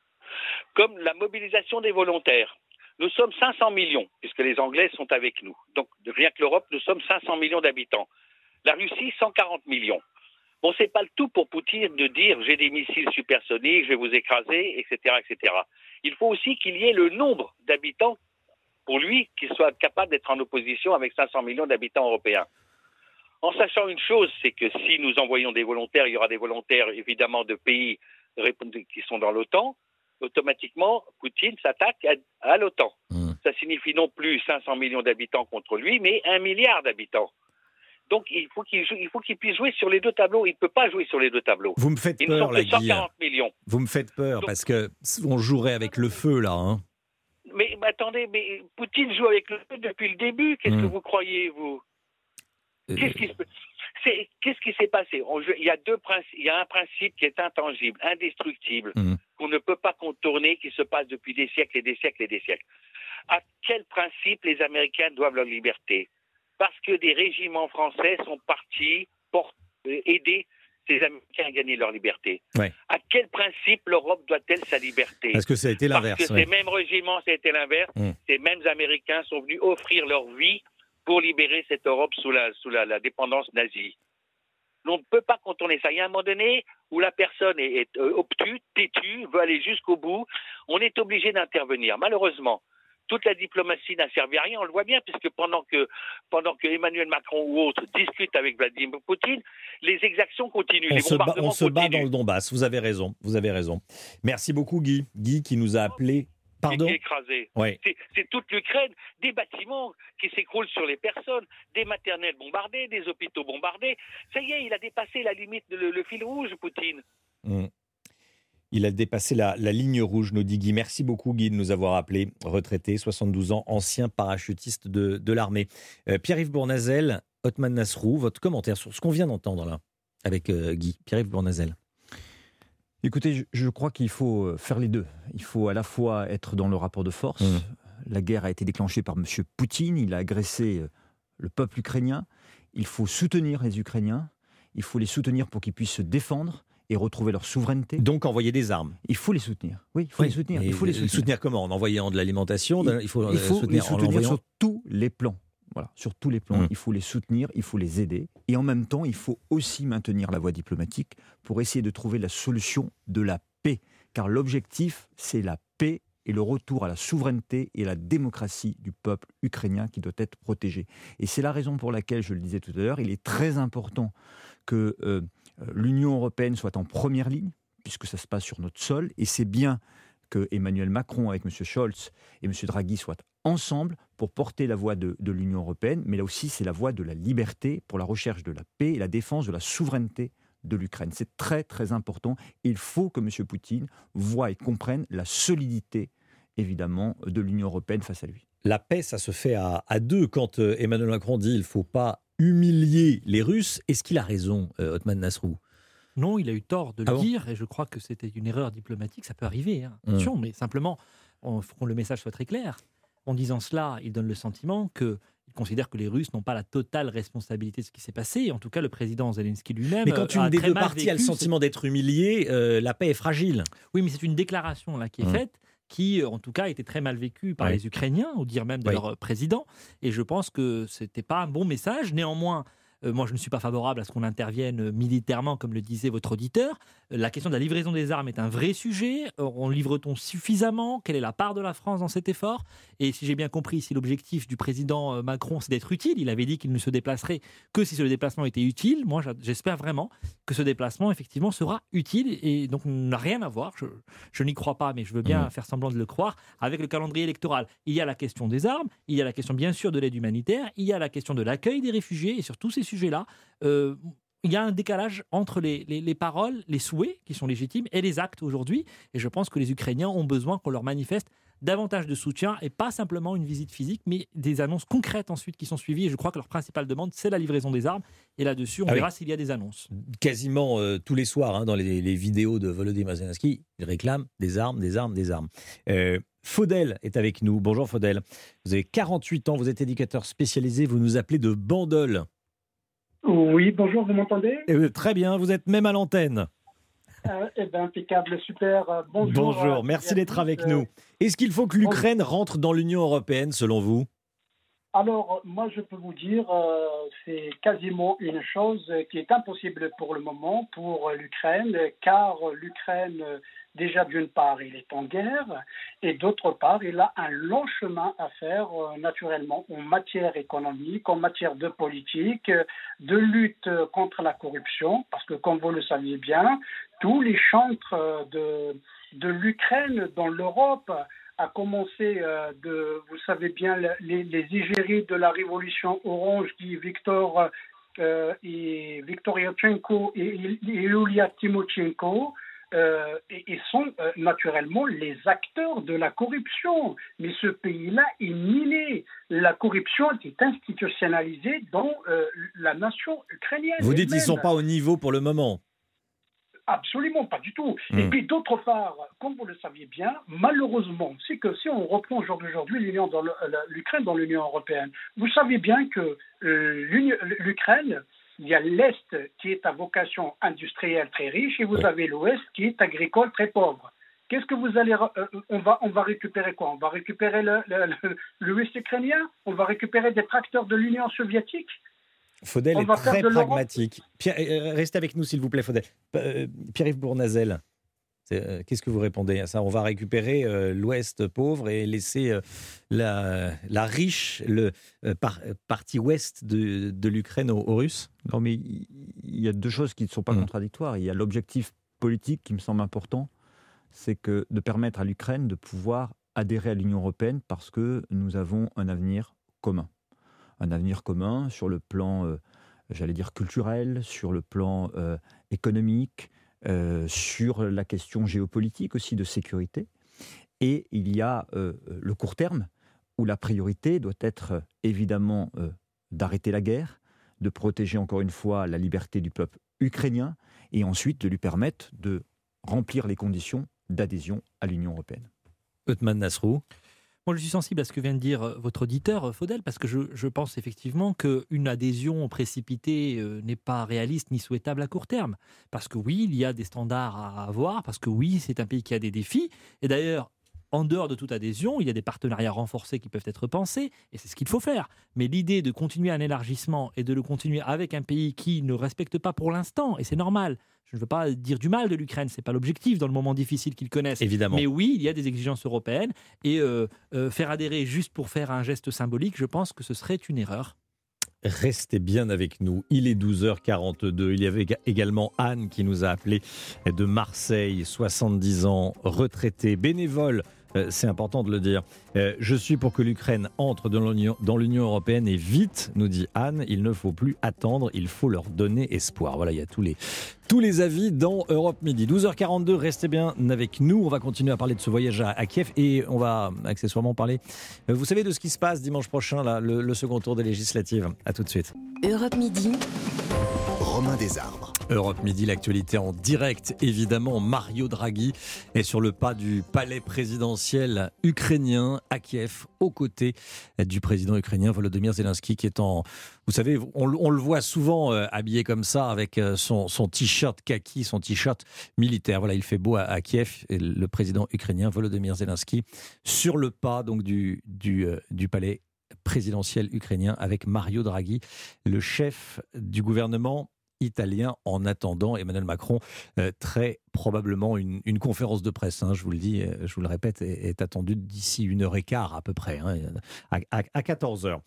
Comme la mobilisation des volontaires. Nous sommes cinq cents millions, puisque les Anglais sont avec nous. Donc, rien que l'Europe, nous sommes cinq cents millions d'habitants. La Russie, cent quarante millions. Bon, c'est pas le tout pour Poutine de dire j'ai des missiles supersoniques, je vais vous écraser, et cetera, et cetera. Il faut aussi qu'il y ait le nombre d'habitants pour lui qui soit capable d'être en opposition avec cinq cents millions d'habitants européens. En sachant une chose, c'est que si nous envoyons des volontaires, il y aura des volontaires évidemment de pays qui sont dans l'OTAN. Automatiquement, Poutine s'attaque à, à l'OTAN. Mmh. Ça signifie non plus cinq cents millions d'habitants contre lui, mais un milliard d'habitants. Donc, il faut qu'il, joue, il faut qu'il puisse jouer sur les deux tableaux. Il ne peut pas jouer sur les deux tableaux. Vous me faites Ils peur, là, Guy. cent quarante millions. Vous me faites peur, Donc, parce qu'on jouerait avec le feu, là. Hein. Mais, mais attendez, mais Poutine joue avec le feu depuis le début. Qu'est-ce mmh. que vous croyez, vous euh... Qu'est-ce qui se C'est, qu'est-ce qui s'est passé? On, il, y a deux principes, il y a un principe qui est intangible, indestructible, mmh. qu'on ne peut pas contourner, qui se passe depuis des siècles et des siècles et des siècles. À quel principe les Américains doivent leur liberté? Parce que des régiments français sont partis pour aider ces Américains à gagner leur liberté. Ouais. À quel principe l'Europe doit-elle sa liberté? Parce que ça a été l'inverse. Parce que ouais. ces mêmes régiments, ça a été l'inverse. Mmh. Ces mêmes Américains sont venus offrir leur vie pour libérer cette Europe sous la, sous la, la dépendance nazie. On ne peut pas contourner ça. Il y a un moment donné où la personne est, est euh, obtuse, têtue, veut aller jusqu'au bout. On est obligé d'intervenir. Malheureusement, toute la diplomatie n'a servi à rien. On le voit bien, puisque pendant que, pendant que Emmanuel Macron ou autres discutent avec Vladimir Poutine, les exactions continuent. On les se, bat, on se bat continuent. dans le Donbass. Vous avez raison. Vous avez raison. Merci beaucoup, Guy. Guy qui nous a appelé. Pardon ? Écrasé. Ouais. C'est, c'est toute l'Ukraine, des bâtiments qui s'écroulent sur les personnes, des maternelles bombardées, des hôpitaux bombardés. Ça y est, il a dépassé la limite, le, le fil rouge, Poutine. Mmh. Il a dépassé la, la ligne rouge, nous dit Guy. Merci beaucoup, Guy, de nous avoir appelé. Retraité, soixante-douze ans, ancien parachutiste de, de l'armée. Euh, Pierre-Yves Bournazel, Othman Nasrou, votre commentaire sur ce qu'on vient d'entendre là, avec euh, Guy. Pierre-Yves Bournazel. Écoutez, je, je crois qu'il faut faire les deux. Il faut à la fois être dans le rapport de force. Mmh. La guerre a été déclenchée par M. Poutine. Il a agressé le peuple ukrainien. Il faut soutenir les Ukrainiens. Il faut les soutenir pour qu'ils puissent se défendre et retrouver leur souveraineté. Donc envoyer des armes. Il faut les soutenir. Oui, il faut oui, les soutenir. Il faut les soutenir. soutenir comment? En envoyant de l'alimentation? Il, il faut, il faut soutenir, les soutenir sur tous les plans. Voilà, sur tous les plans, mmh. il faut les soutenir, il faut les aider. Et en même temps, il faut aussi maintenir la voie diplomatique pour essayer de trouver la solution de la paix. Car l'objectif, c'est la paix et le retour à la souveraineté et à la démocratie du peuple ukrainien qui doit être protégé. Et c'est la raison pour laquelle, je le disais tout à l'heure, il est très important que euh, l'Union européenne soit en première ligne, puisque ça se passe sur notre sol. Et c'est bien que Emmanuel Macron, avec M. Scholz et M. Draghi, soient ensemble pour porter la voix de, de l'Union européenne, mais là aussi c'est la voix de la liberté pour la recherche de la paix et la défense de la souveraineté de l'Ukraine. C'est très très important. Il faut que M. Poutine voie et comprenne la solidité, évidemment, de l'Union européenne face à lui. La paix, ça se fait à, à deux. Quand Emmanuel Macron dit qu'il ne faut pas humilier les Russes. Est-ce qu'il a raison, euh, Othman Nasrou ? Non, il a eu tort de le Ah bon dire, et je crois que c'était une erreur diplomatique, ça peut arriver, hein. Attention, mmh. mais simplement, il faut que le message soit très clair. En disant cela, il donne le sentiment qu'il considère que les Russes n'ont pas la totale responsabilité de ce qui s'est passé. En tout cas, le président Zelensky lui-même. Mais quand une des deux parties a le sentiment d'être humiliée, euh, la paix est fragile. Oui, mais c'est une déclaration là qui est mmh. faite, qui, en tout cas, a été très mal vécue par oui. les Ukrainiens, au dire même de oui. leur président. Et je pense que ce n'était pas un bon message. Néanmoins, Euh, moi, je ne suis pas favorable à ce qu'on intervienne militairement, comme le disait votre auditeur. La question de la livraison des armes est un vrai sujet. On livre-t-on suffisamment ? Quelle est la part de la France dans cet effort ? Et si j'ai bien compris, si l'objectif du président Macron, c'est d'être utile, il avait dit qu'il ne se déplacerait que si ce déplacement était utile. Moi, j'espère vraiment que ce déplacement, effectivement, sera utile et donc n'a rien à voir. Je, je n'y crois pas, mais je veux bien mmh. faire semblant de le croire, avec le calendrier électoral. Il y a la question des armes, il y a la question, bien sûr, de l'aide humanitaire, il y a la question de l'accueil des réfugiés, et sur tous ces sujets-là, euh, il y a un décalage entre les, les, les paroles, les souhaits qui sont légitimes et les actes aujourd'hui. Et je pense que les Ukrainiens ont besoin qu'on leur manifeste davantage de soutien et pas simplement une visite physique, mais des annonces concrètes ensuite qui sont suivies. Et je crois que leur principale demande, c'est la livraison des armes. Et là-dessus, on ah verra oui. s'il y a des annonces. Quasiment euh, tous les soirs, hein, dans les, les vidéos de Volodymyr Zelensky, il réclame des armes, des armes, des armes. Euh, Faudel est avec nous. Bonjour Faudel. Vous avez quarante-huit ans, vous êtes éducateur spécialisé, vous nous appelez de Bandol. Oui, bonjour, vous m'entendez ? euh, Très bien, vous êtes même à l'antenne. Euh, eh bien, impeccable, super. Euh, bonjour. Bonjour, merci d'être avec euh, nous. Est-ce qu'il faut que l'Ukraine rentre dans l'Union européenne, selon vous ? Alors, moi, je peux vous dire, euh, c'est quasiment une chose qui est impossible pour le moment pour l'Ukraine, car l'Ukraine, déjà d'une part, il est en guerre, et d'autre part, il a un long chemin à faire, euh, naturellement, en matière économique, en matière de politique, de lutte contre la corruption, parce que, comme vous le saviez bien, tous les chantres de, de l'Ukraine dans l'Europe a commencé euh, de, vous savez bien, les, les égéries de la révolution orange qui Victor euh, et Viktoriachenko et, et Yulia Tymoshenko euh, et, et sont euh, naturellement les acteurs de la corruption. Mais ce pays-là est miné. La corruption est institutionnalisée dans euh, la nation ukrainienne. Vous dites qu'ils ne sont pas au niveau pour le moment. Absolument pas du tout. Mmh. Et puis d'autre part, comme vous le saviez bien, malheureusement, c'est que si on reprend aujourd'hui l'Union dans le, l'Ukraine dans l'Union européenne, vous savez bien que euh, l'Ukraine, il y a l'Est qui est à vocation industrielle très riche et vous avez l'Ouest qui est agricole très pauvre. Qu'est-ce que vous allez... Euh, on, va, on va récupérer quoi ? On va récupérer le, le, le, l'Ouest ukrainien ? On va récupérer des tracteurs de l'Union soviétique ? Faudel est très pragmatique. Pierre, euh, restez avec nous, s'il vous plaît, Faudel. Euh, Pierre-Yves Bournazel, euh, qu'est-ce que vous répondez à ça ? On va récupérer euh, l'Ouest pauvre et laisser euh, la, la riche le, euh, par, partie ouest de, de l'Ukraine aux, aux Russes ? Non, mais il y a deux choses qui ne sont pas mmh. contradictoires. Il y a l'objectif politique qui me semble important, c'est que de permettre à l'Ukraine de pouvoir adhérer à l'Union européenne parce que nous avons un avenir commun. Un avenir commun sur le plan, euh, j'allais dire, culturel, sur le plan euh, économique, euh, sur la question géopolitique aussi de sécurité. Et il y a euh, le court terme, où la priorité doit être évidemment euh, d'arrêter la guerre, de protéger encore une fois la liberté du peuple ukrainien, et ensuite de lui permettre de remplir les conditions d'adhésion à l'Union européenne. Othman Nasrou. Moi, je suis sensible à ce que vient de dire votre auditeur, Faudel, parce que je, je pense effectivement qu'une adhésion précipitée euh, n'est pas réaliste ni souhaitable à court terme. Parce que oui, il y a des standards à avoir, parce que oui, c'est un pays qui a des défis. Et d'ailleurs, en dehors de toute adhésion, il y a des partenariats renforcés qui peuvent être pensés, et c'est ce qu'il faut faire. Mais l'idée de continuer un élargissement et de le continuer avec un pays qui ne respecte pas pour l'instant, et c'est normal, je ne veux pas dire du mal de l'Ukraine, ce n'est pas l'objectif dans le moment difficile qu'ils connaissent. Évidemment. Mais oui, il y a des exigences européennes, et euh, euh, faire adhérer juste pour faire un geste symbolique, je pense que ce serait une erreur. Restez bien avec nous, il est douze heures quarante-deux. Il y avait également Anne qui nous a appelé de Marseille, soixante-dix ans, retraitée, bénévole euh, c'est important de le dire. Euh, je suis pour que l'Ukraine entre dans l'Union, dans l'Union européenne et vite, nous dit Anne. Il ne faut plus attendre, il faut leur donner espoir. Voilà, il y a tous les, tous les avis dans Europe Midi. douze heures quarante-deux, restez bien avec nous. On va continuer à parler de ce voyage à, à Kiev et on va accessoirement parler, euh, vous savez, de ce qui se passe dimanche prochain, là, le, le second tour des législatives. À tout de suite. Europe Midi. Romain Desarbres. Europe Midi, l'actualité en direct, évidemment. Mario Draghi est sur le pas du palais présidentiel ukrainien à Kiev, aux côtés du président ukrainien Volodymyr Zelensky, qui est en... Vous savez, on, on le voit souvent euh, habillé comme ça, avec euh, son, son t-shirt kaki, son t-shirt militaire. Voilà, il fait beau à, à Kiev. Et le président ukrainien Volodymyr Zelensky sur le pas donc du, du, euh, du palais présidentiel ukrainien avec Mario Draghi, le chef du gouvernement italien. En attendant, Emmanuel Macron, euh, très probablement une, une conférence de presse, hein, je vous le dis, je vous le répète, est, est attendue d'ici une heure et quart à peu près, hein, à, à, à quatorze heures.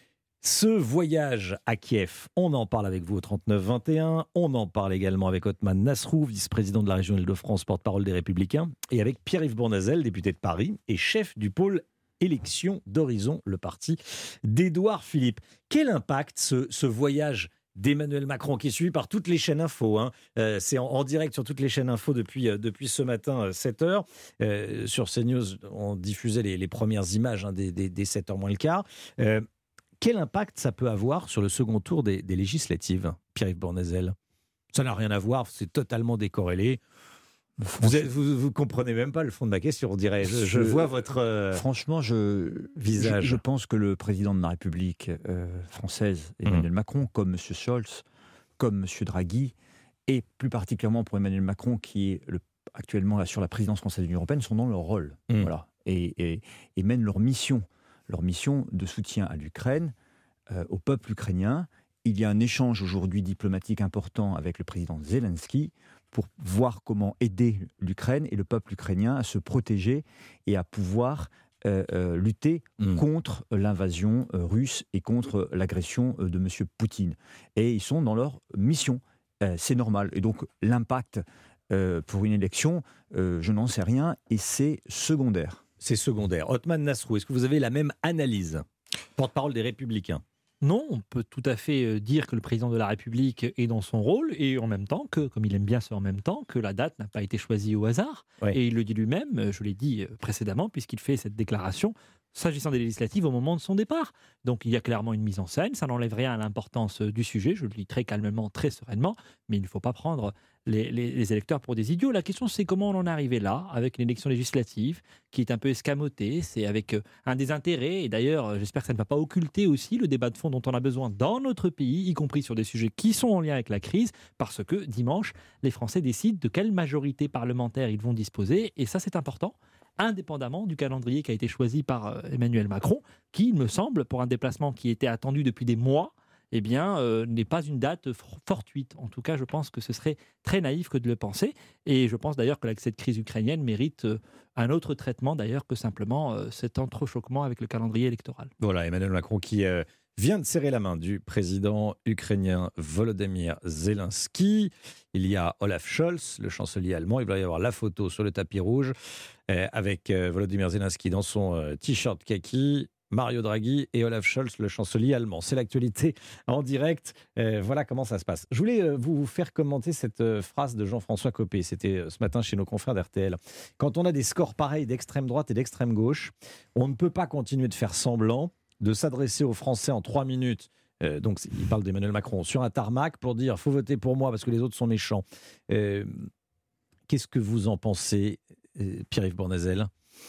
Ce voyage à Kiev, on en parle avec vous au trente-neuf vingt et un, on en parle également avec Othman Nasrou, vice-président de la région Île-de-France, porte-parole des Républicains, et avec Pierre-Yves Bournazel, député de Paris et chef du pôle élection d'Horizon, le parti d'Édouard Philippe. Quel impact ce, ce voyage d'Emmanuel Macron, qui est suivi par toutes les chaînes info, hein. euh, c'est en, en direct sur toutes les chaînes info depuis, euh, depuis ce matin, euh, sept heures. Euh, sur CNews, on diffusait les, les premières images hein, des, des, des sept heures moins le quart. Euh, quel impact ça peut avoir sur le second tour des, des législatives, Pierre-Yves Bournazel? Ça n'a rien à voir, c'est totalement décorrélé. Vous, êtes, vous, vous comprenez même pas le fond de ma question, on dirait. Je, je vois votre euh, franchement, je, visage. Je, je pense que le président de la République euh, française, Emmanuel mmh. Macron, comme M. Scholz, comme M. Draghi, et plus particulièrement pour Emmanuel Macron, qui est le, actuellement là, sur la présidence française de l'Union européenne, sont dans leur rôle. Mmh. Voilà, et, et, et mènent leur mission, leur mission de soutien à l'Ukraine, euh, au peuple ukrainien. Il y a un échange aujourd'hui diplomatique important avec le président Zelensky pour voir comment aider l'Ukraine et le peuple ukrainien à se protéger et à pouvoir euh, euh, lutter mmh. contre l'invasion euh, russe et contre l'agression euh, de M. Poutine. Et ils sont dans leur mission. Euh, c'est normal. Et donc l'impact euh, pour une élection, euh, je n'en sais rien et c'est secondaire. C'est secondaire. Othman Nasrou, est-ce que vous avez la même analyse? Porte-parole des Républicains. Non, on peut tout à fait dire que le président de la République est dans son rôle et en même temps que, comme il aime bien ça en même temps, que la date n'a pas été choisie au hasard. Ouais. Et il le dit lui-même, je l'ai dit précédemment, puisqu'il fait cette déclaration s'agissant des législatives au moment de son départ. Donc il y a clairement une mise en scène, ça n'enlève rien à l'importance du sujet, je le dis très calmement, très sereinement, mais il ne faut pas prendre les, les, les électeurs pour des idiots. La question c'est comment on en est arrivé là, avec une élection législative qui est un peu escamotée, c'est avec un désintérêt, et d'ailleurs j'espère que ça ne va pas occulter aussi le débat de fond dont on a besoin dans notre pays, y compris sur des sujets qui sont en lien avec la crise, parce que dimanche, les Français décident de quelle majorité parlementaire ils vont disposer, et ça c'est important, indépendamment du calendrier qui a été choisi par Emmanuel Macron, qui, il me semble, pour un déplacement qui était attendu depuis des mois, eh bien, euh, n'est pas une date fortuite. En tout cas, je pense que ce serait très naïf que de le penser. Et je pense d'ailleurs que cette crise ukrainienne mérite euh, un autre traitement d'ailleurs que simplement euh, cet entrechoquement avec le calendrier électoral. Voilà, Emmanuel Macron qui euh, vient de serrer la main du président ukrainien Volodymyr Zelensky. Il y a Olaf Scholz, le chancelier allemand. Il va y avoir la photo sur le tapis rouge euh, avec euh, Volodymyr Zelensky dans son euh, t-shirt kaki. Mario Draghi et Olaf Scholz, le chancelier allemand. C'est l'actualité en direct. Euh, voilà comment ça se passe. Je voulais euh, vous faire commenter cette euh, phrase de Jean-François Copé. C'était euh, ce matin chez nos confrères d'R T L. Quand on a des scores pareils d'extrême droite et d'extrême gauche, on ne peut pas continuer de faire semblant de s'adresser aux Français en trois minutes. Euh, donc, il parle d'Emmanuel Macron sur un tarmac pour dire « faut voter pour moi parce que les autres sont méchants euh, ». Qu'est-ce que vous en pensez, euh, Pierre-Yves Bournazel ?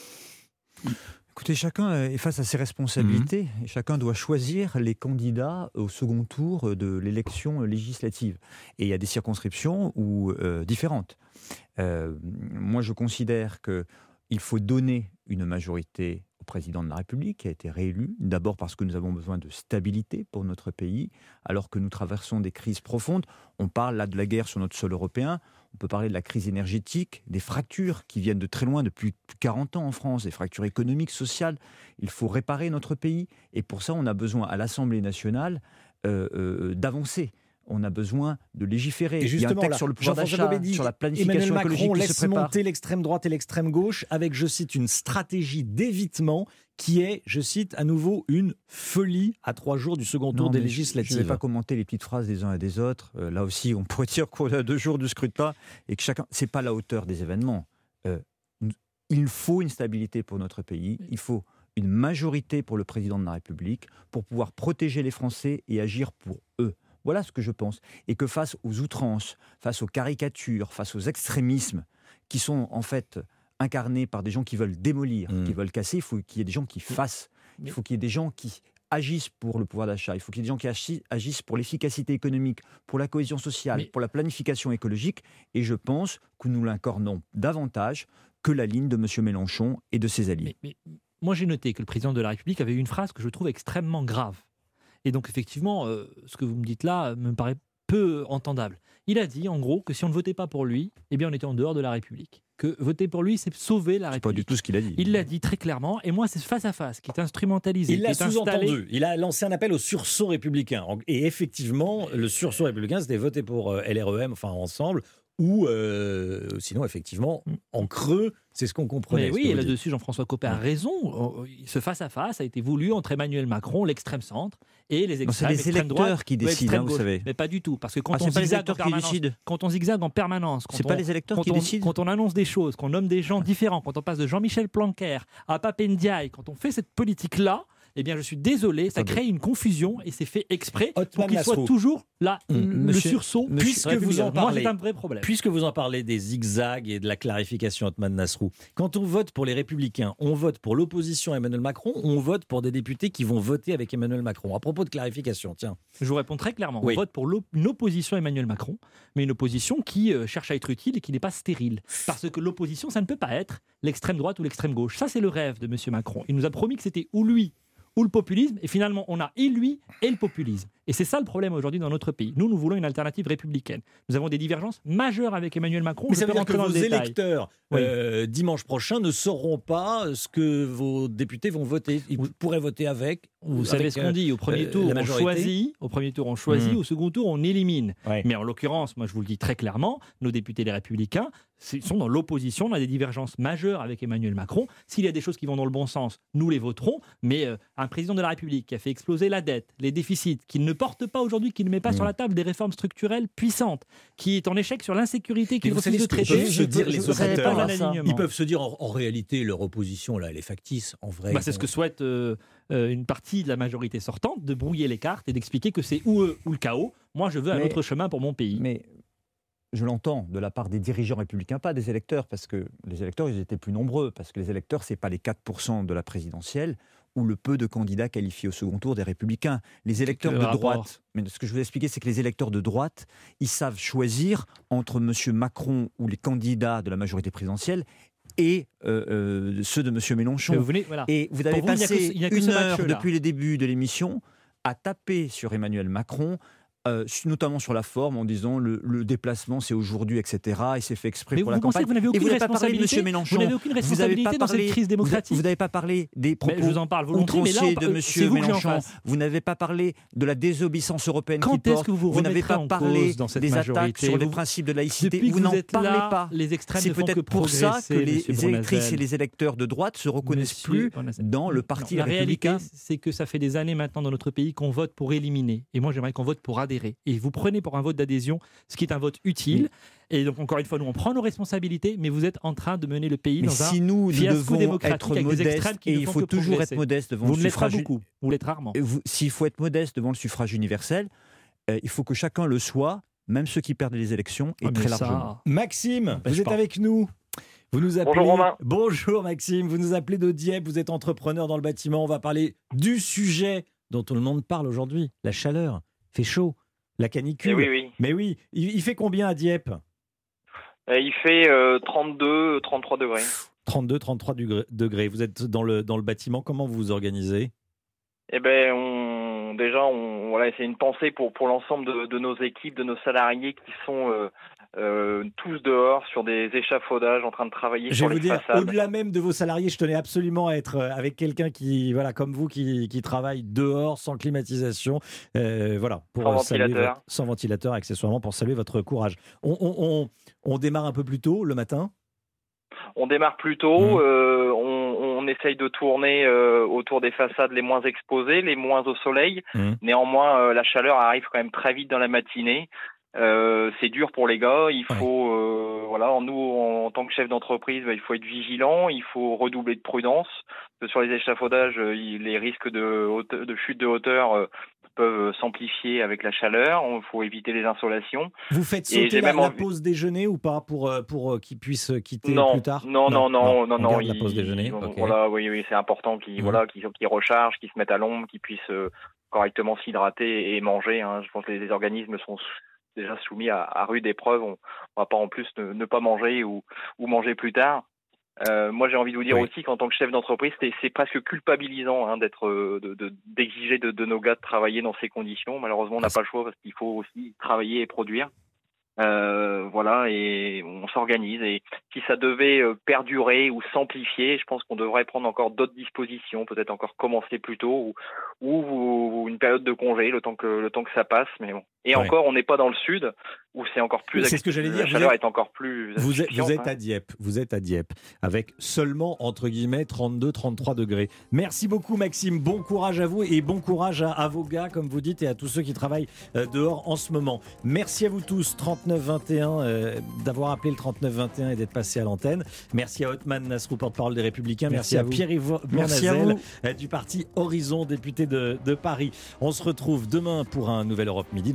Écoutez, chacun est face à ses responsabilités mmh. et chacun doit choisir les candidats au second tour de l'élection législative. Et il y a des circonscriptions où, euh, différentes. Euh, moi, je considère qu'il faut donner une majorité au président de la République qui a été réélu, d'abord parce que nous avons besoin de stabilité pour notre pays, alors que nous traversons des crises profondes. On parle là de la guerre sur notre sol européen, on peut parler de la crise énergétique, des fractures qui viennent de très loin depuis quarante ans en France, des fractures économiques, sociales. Il faut réparer notre pays et pour ça on a besoin à l'Assemblée nationale euh, euh, d'avancer. on a besoin de légiférer. Et justement, il y a un texte là, sur le pouvoir Jean-François d'achat, Gobet dit, sur la planification Emmanuel écologique Macron qui laisse se prépare. monter l'extrême droite et l'extrême gauche avec, je cite, une stratégie d'évitement qui est, je cite, à nouveau une folie à trois jours du second tour Non, des mais législatives. Je ne vais pas commenter les petites phrases des uns et des autres. Euh, là aussi, on pourrait dire qu'on est à deux jours du scrutin et que chacun... C'est pas la hauteur des événements. Euh, il faut une stabilité pour notre pays. Il faut une majorité pour le président de la République pour pouvoir protéger les Français et agir pour eux. Voilà ce que je pense. Et que face aux outrances, face aux caricatures, face aux extrémismes qui sont en fait incarnés par des gens qui veulent démolir, mmh. qui veulent casser, il faut qu'il y ait des gens qui fassent. Il faut qu'il y ait des gens qui agissent pour le pouvoir d'achat. Il faut qu'il y ait des gens qui agissent pour l'efficacité économique, pour la cohésion sociale, mais... pour la planification écologique. Et je pense que nous l'incarnons davantage que la ligne de M. Mélenchon et de ses alliés. Mais, mais, moi, j'ai noté que le président de la République avait eu une phrase que je trouve extrêmement grave. Et donc, effectivement, euh, ce que vous me dites là me paraît peu entendable. Il a dit, en gros, que si on ne votait pas pour lui, eh bien, on était en dehors de la République. Que voter pour lui, c'est sauver la République. C'est pas du tout ce qu'il a dit. Il l'a dit très clairement. Et moi, c'est face à face qui est instrumentalisé. Il l'a sous-entendu. Installé... Il a lancé un appel au sursaut républicain. Et effectivement, le sursaut républicain, c'était voter pour L R E M, enfin ensemble, ou euh, sinon, effectivement, en creux, c'est ce qu'on comprenait. Mais oui, et là-dessus, Jean-François Copé a raison. Ce face-à-face a été voulu entre Emmanuel Macron, l'extrême-centre, et les extrêmes, c'est les électeurs droite, qui décident, hein, vous gauche. savez. Mais pas du tout, parce que quand, ah, on, zigzague en permanence, quand on zigzague en permanence, c'est pas les électeurs quand qui on, décident. Quand on annonce des choses, qu'on nomme des gens différents, quand on passe de Jean-Michel Blanquer à Pape Ndiaye, quand on fait cette politique-là, eh bien, je suis désolé, ça crée une confusion et c'est fait exprès Otman pour qu'il Nasrou. soit toujours là, mmh. le Monsieur, sursaut. Puisque vous en parlez, moi, c'est un vrai problème. Puisque vous en parlez des zigzags et de la clarification, Otman Nasrou, quand on vote pour les Républicains, on vote pour l'opposition à Emmanuel Macron, on vote pour des députés qui vont voter avec Emmanuel Macron. À propos de clarification, tiens. Je vous réponds très clairement. Oui. On vote pour une opposition à Emmanuel Macron, mais une opposition qui euh, cherche à être utile et qui n'est pas stérile. Parce que l'opposition, ça ne peut pas être l'extrême droite ou l'extrême gauche. Ça, c'est le rêve de M. Macron. Il nous a promis que c'était ou lui ou le populisme, et finalement on a et lui et le populisme. Et c'est ça le problème aujourd'hui dans notre pays. Nous, nous voulons une alternative républicaine. Nous avons des divergences majeures avec Emmanuel Macron. Mais Je ça veut peux dire que rentrer dans vos le détail. électeurs, Oui. euh, dimanche prochain, ne sauront pas ce que vos députés vont voter. Ils pourraient voter avec. Vous savez avec, ce qu'on dit, au premier euh, tour la on majorité. choisit, au premier tour on choisit, Mmh. au second tour on élimine. Ouais. Mais en l'occurrence, moi je vous le dis très clairement, nos députés les Républicains sont dans l'opposition, on a des divergences majeures avec Emmanuel Macron. S'il y a des choses qui vont dans le bon sens, nous les voterons, mais euh, un président de la République qui a fait exploser la dette, les déficits, qui ne porte pas aujourd'hui, qui ne met pas mmh. sur la table des réformes structurelles puissantes, qui est en échec sur l'insécurité, qui refuse de traiter. Peuvent se dire, les auditeurs, ils ils peuvent se dire en, en réalité leur opposition là, elle est factice, en vrai. Bah, c'est ce que souhaite euh, euh, une partie de la majorité sortante, de brouiller les cartes et d'expliquer que c'est ou eux ou le chaos. Moi, je veux un mais, autre chemin pour mon pays. Mais je l'entends de la part des dirigeants républicains, pas des électeurs, parce que les électeurs, ils étaient plus nombreux, parce que les électeurs, c'est pas les quatre pour cent de la présidentielle ou le peu de candidats qualifiés au second tour des Républicains. Les électeurs de droite, mais ce que je veux expliquer, c'est que les électeurs de droite, ils savent choisir entre M. Macron ou les candidats de la majorité présidentielle et euh, euh, ceux de M. Mélenchon. Vous venez, voilà. Et vous avez vous, passé il y a que, il y a une heure depuis le début de l'émission à taper sur Emmanuel Macron, Euh, notamment sur la forme, en disant le, le déplacement c'est aujourd'hui, et cetera. Et c'est fait exprès mais pour vous la campagne. Vous n'avez aucune et vous n'avez pas parlé de M. Mélenchon. Vous n'avez aucune responsabilité dans cette crise démocratique. Vous n'avez pas parlé des propos mais je vous en parle volontiers, mais là, on, de M. Mélenchon. Vous n'avez pas parlé de la désobéissance européenne Quand qui porte. Que vous vous n'avez pas parlé dans cette des attaques sur les vous, principes de laïcité. Vous, vous n'en parlez là, pas. Les extrêmes c'est ne font peut-être que pour ça que les électrices Bournazel. et les électeurs de droite se reconnaissent Monsieur plus dans le parti non, républicain. La réalité, c'est que ça fait des années maintenant dans notre pays qu'on vote pour éliminer. Et moi, j'aimerais qu'on vote pour adhérer. Et vous prenez pour un vote d'adhésion ce qui est un vote utile. Oui. Et donc, encore une fois, nous, on prend nos responsabilités, mais vous êtes en train de mener le pays mais dans si un nous, fiasco nous devons démocratique être avec modestes, des extrêmes qui et ne il font faut que toujours progresser. être modeste devant vous le ne l'êtes pas suffrage. beaucoup, vous l'êtes rarement. S'il faut être modeste devant le suffrage universel, euh, il faut que chacun le soit, même ceux qui perdent les élections, et ah, très ça... largement. Maxime, vous êtes pas. avec nous. Vous nous appelez... Bonjour Romain. Bonjour Maxime, vous nous appelez de Dieppe, vous êtes entrepreneur dans le bâtiment. On va parler du sujet dont tout le monde parle aujourd'hui, la chaleur. Il fait chaud, la canicule. Et oui, oui. Mais oui, il, il fait combien à Dieppe? Il fait euh, trente-deux, trente-trois degrés. trente-deux, trente-trois degrés. Vous êtes dans le, dans le bâtiment, comment vous vous organisez? Eh bien, on, déjà, on, voilà, c'est une pensée pour, pour l'ensemble de, de nos équipes, de nos salariés qui sont euh, euh, tous dehors sur des échafaudages en train de travailler Je sur vais les vous dire, façades. au-delà même de vos salariés, je tenais absolument à être avec quelqu'un qui, voilà, comme vous, qui, qui travaille dehors, sans climatisation, euh, voilà, pour Sans saluer ventilateur. votre- sans ventilateur, accessoirement, pour saluer votre courage. On, on, on, on démarre un peu plus tôt le matin. On démarre plus tôt, euh, on, on essaye de tourner euh, autour des façades les moins exposées, les moins au soleil. Mmh. Néanmoins, euh, la chaleur arrive quand même très vite dans la matinée. Euh, c'est dur pour les gars. Il faut, euh, voilà, nous en, en tant que chef d'entreprise, bah, il faut être vigilant, il faut redoubler de prudence. Parce que sur les échafaudages, euh, il- les risques de, haute- de chute de hauteur euh, peuvent s'amplifier avec la chaleur. Il faut éviter les insolations. Vous faites Et sauter j'ai la, même la envie- pause déjeuner ou pas pour, euh, pour euh, qu'ils puissent quitter non, plus tard non, non, non, non, on non. garde la il- pause déjeuner. il- ok. Voilà, oui, oui, c'est important qu'ils, Mhm. voilà, qu'ils, qu'ils rechargent, qu'ils se mettent à l'ombre, qu'ils puissent euh, correctement s'hydrater et manger. Hein. Je pense que les, les organismes sont sou- déjà soumis à, à rude épreuve. On, on va pas en plus ne, ne pas manger ou, ou manger plus tard. Euh, moi, j'ai envie de vous dire Oui. aussi qu'en tant que chef d'entreprise, c'est, c'est presque culpabilisant hein, d'être, euh, de, de- d'exiger de, de nos gars de travailler dans ces conditions. Malheureusement, on n'a pas le choix parce qu'il faut aussi travailler et produire. Euh, voilà, et on s'organise. Et si ça devait euh, perdurer ou s'amplifier, je pense qu'on devrait prendre encore d'autres dispositions, peut-être encore commencer plus tôt, ou, ou, ou une période de congé, le temps que le temps que ça passe. Mais bon. Et Ouais. encore, on n'est pas dans le sud, où c'est encore plus. C'est ce que j'allais dire, La vous chaleur êtes- est encore plus. Vous êtes, asfixiante, vous êtes hein. à Dieppe, vous êtes à Dieppe, avec seulement, entre guillemets, trente-deux, trente-trois degrés. Merci beaucoup Maxime, bon courage à vous et bon courage à, à vos gars, comme vous dites, et à tous ceux qui travaillent euh, dehors en ce moment. Merci à vous tous, trente-neuf vingt et un, euh, d'avoir appelé le trente-neuf vingt et un et d'être passé à l'antenne. Merci à Othman Nasrou, porte-parole des Républicains. Merci, Merci à à vous. Pierre-Yves Merci à Bournazel, vous. euh, du parti Horizon, député de, de Paris. On se retrouve demain pour un nouvel Europe Midi.